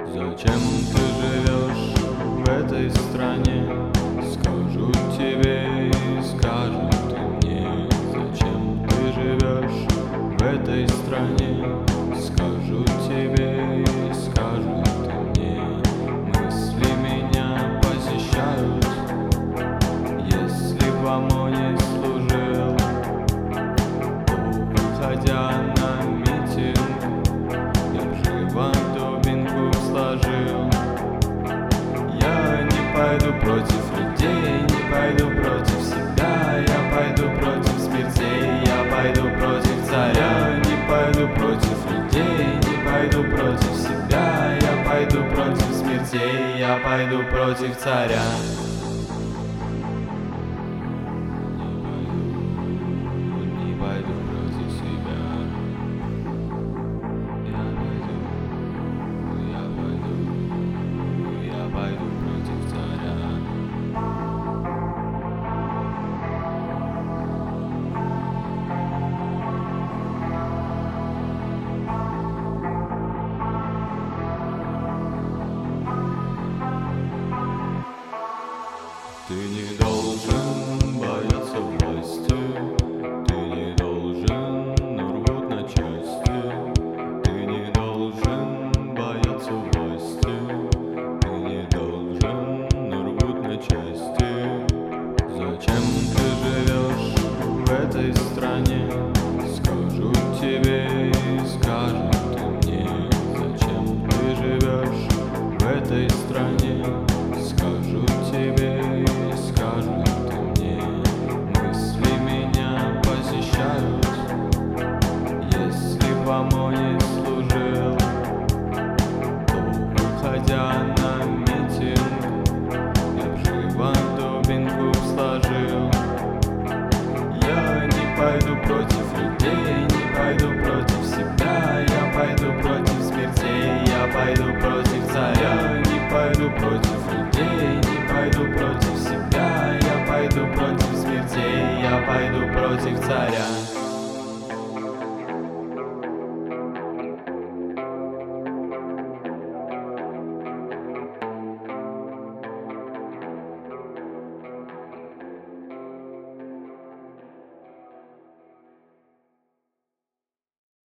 Зачем ты живешь в этой стране? Скажу тебе и скажут ты мне. Зачем ты живешь в этой стране? Скажу тебе и скажут ты мне. Мысли меня посещают, если в ОМОНе служил, то, выходя на митинг, я б живо дубинку сложил. Я не пойду против людей, не пойду против себя, я пойду против смертей, я пойду против царя. Не пойду против людей, не пойду против себя, я пойду против смертей, я пойду против царя. Не пойду против себя. Я пойду против царя. Ты не должен бояться власти, ты не должен рвут на части. Ты не должен бояться власти, ты не должен рвут на части. Зачем ты живешь в этой стране? Скажу тебе и скажут ты мне. Зачем ты живешь в этой стране? Скажу тебе и скажут ты мне. Мысли меня посещают, если в ОМОНе служил, то, выходя на митинг, я б живо дубинку сложил. Я не пойду против людей, не пойду против себя, я пойду против смертей, я пойду против царя. Не пойду против людей, не пойду против себя, я пойду против смертей, я пойду против царя.